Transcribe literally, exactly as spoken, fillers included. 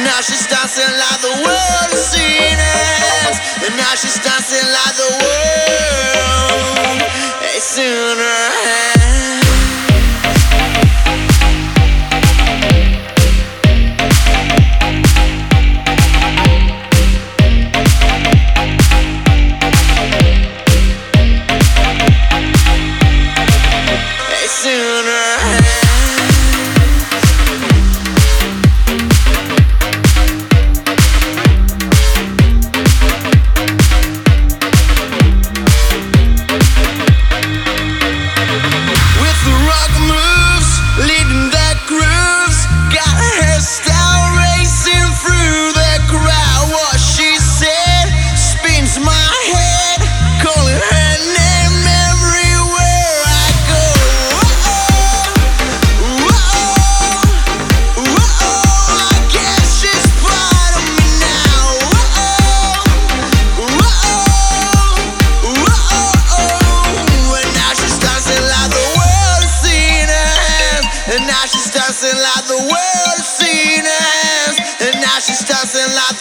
now she's dancing like the world has seen it. And now she's dancing like the world is in her hand. And now she's dancing like the world has seen it. And now she's dancing like